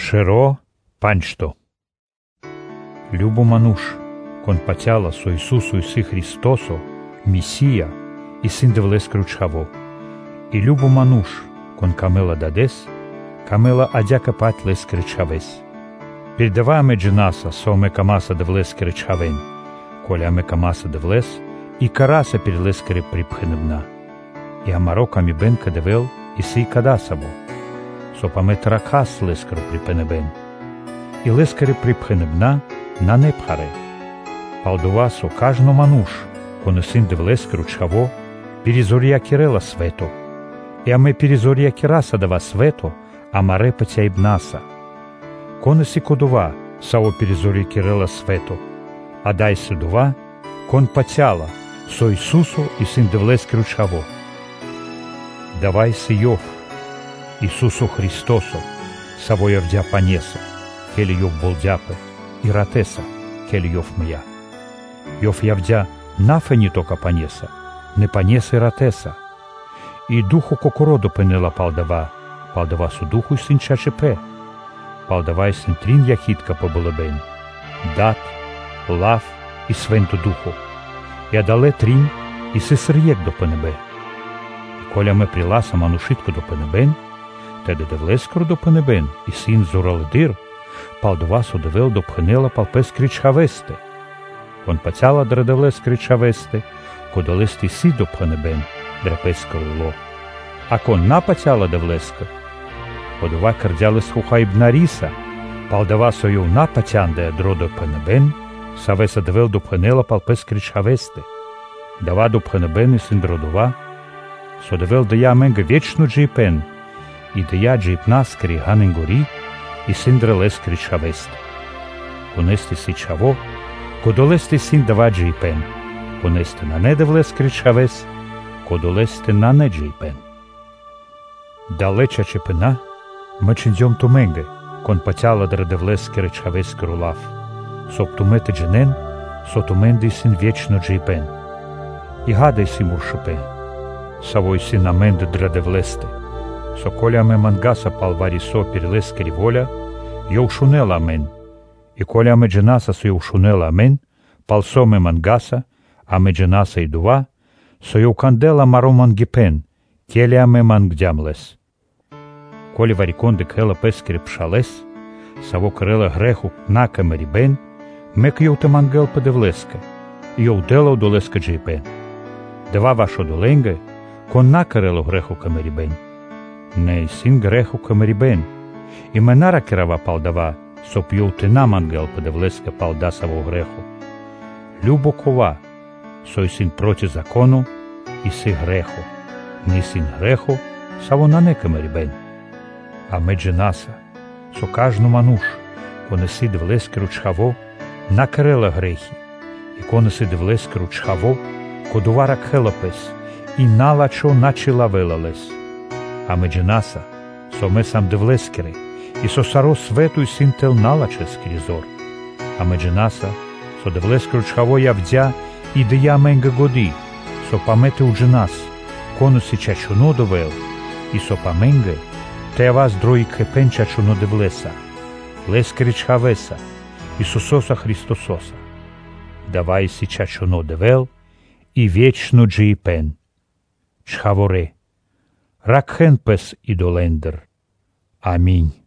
Шеро панчто. Любо мануш, кон патяла со Исусу Иси Христосо, Месия, и Син Девлес Кручхаво. И любо мануш, кон камела дадес, камела адяка пат лес кричавес. Передаваме джинаса соме камаса Девлес кричавен, коля ме камаса Девлес, и караса перелес кре припхенебна. И амароками бен кадевел, и си кадасаво. Сопаме тракас лескар припенебен. И лескаре припхенебна на непхаре. Палдова со кажно мануш, коне син Девлес кручхаво, перезория кирела свето. И аме перезория кираса дава свето, амаре пътяйбнаса. Коне си кодова, сао перезория кирела свето, а дай се дова, кон пътяла, со Исусо и син Девлес кручхаво. Давай се Йов, Исусо Христосо, саво явдя панеса, кели Йов болдяпе, и ратеса, кели Йов мия. Йов явдя нафе ни тока панеса, не панеса и ратеса. И духу кокородо пенела палдава со духу и син чачепе. Палдава и син трин яхитка побълъбен, дат, лав и свенто духу. И адале трин и се сриек до пенебе. И коля ме приласа манушитко до пенебен, теде Девлескор до пенебен и син Зоралдир, палдова со девел до пхенела палпес кричхавесте. Кон пацяла дра Девлес кричхавесте, кодолести си до пхенебен, драпескор ило. А кон напацяла Девлеска, кодова кърдяле схуха и бнариса, палдова со йо напацянде дро до пенебен, савеса девел до пхенела палпес кричхавесте. Дава до пхенебен и син дродова, со девел да я менга вечно джипен, и да я джипна скри ганен гори, и син дрелес кричхавесте. Конести си чаво, кодолести син дава джипен, конести на не Девлес кричхавес, кодолести на не джипен. Далеча чепена, мъчендьом туменге, кон патяла дра Девлес кричхавес крулав. Соп тумете дженен, со туменди син вечно джипен. И гадай си муршупе, савой си на менде дра Девлесте. Со коля ме мангаса палвари со перелес криволя, йо шунела мен. И коля ме дженаса со йо шунела мен, палсо ме мангаса, а ме дженаса и дува, со йо кандела маро мангипен, келя ме мангдямлес. Коли вариконде крела пескре пшалес, саво крела греху нака мерибен, мек йо те мангел па Девлеска, йо делал до леска джипен. Дева вашо доленге, кон накарело греху камерибен. Не син греху камерибен. И менара керава палдава, соп йо те намангел па Девлеска палдасаво греху. Любо кова, сой син проти закону и си греху. Ни син греху, саво на не камерибен. А медже наса, со кажно мануш, коне си Девлес кручхаво, накарела грехи. И коне си Девлес кручхаво, кодувара кхелапес, и налачо начила велалес. А медже наса, со ме сам Девлескере, и со саро свету и синтел налачес кризор. А медже наса, со Девлес кручхаво явдя и да я менга годи, со памете уджи нас, коно си чачуно довел, и со паменге, те вас дрои крепен чачуно Девлеса, лес кричхавеса, Исусоса Христососа. Давай си чачуно девел, и вечно джипен. Чхаворе. Ракхен пес идолендер. Аминь.